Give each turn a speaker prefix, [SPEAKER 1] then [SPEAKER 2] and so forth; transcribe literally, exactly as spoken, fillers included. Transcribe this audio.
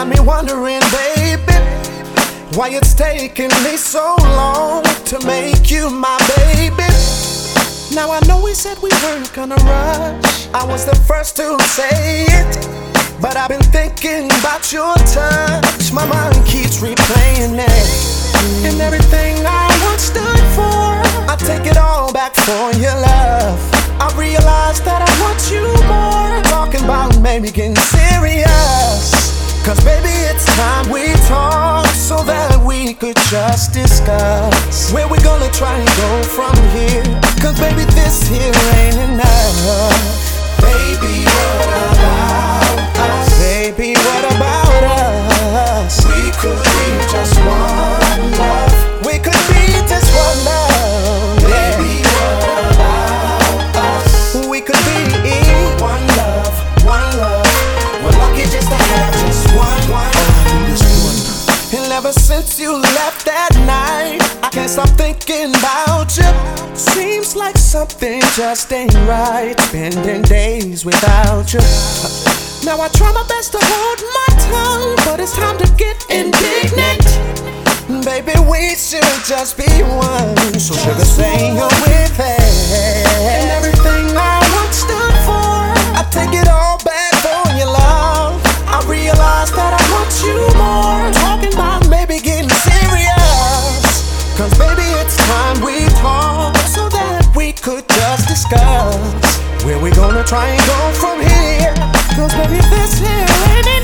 [SPEAKER 1] got me wondering, baby, why it's taking me so long to make you my baby. Now I know we said we weren't gonna rush, I was the first to say it, but I've been thinking about your touch. My mind keeps replaying it, and everything I once stood for, I take it all back for your love. I realize that I want you more, talking about maybe getting serious. Cause baby, it's time we talk, so that we could just discuss where we gonna try and go from here. Cause baby, this here ain't enough. Baby, what about us? Baby, what about us? We could be just one love. We could be just one love. Baby, what about us? We could be one love, one love. We're lucky just to have just one, one. And ever since you left that night, I can't stop thinking about you. Seems like something just ain't right, spending days without you. Now I try my best to hold my tongue, but it's time to get indignant. Baby, we should just be one, so sugar, say you're with it. And everything I once stood for, I take it all back for your love. I realize that I want you more, talking about maybe getting serious. Cause baby, it's time we talk, so that we could just discuss where we gonna try and go from here. Cause baby, this here ain't it.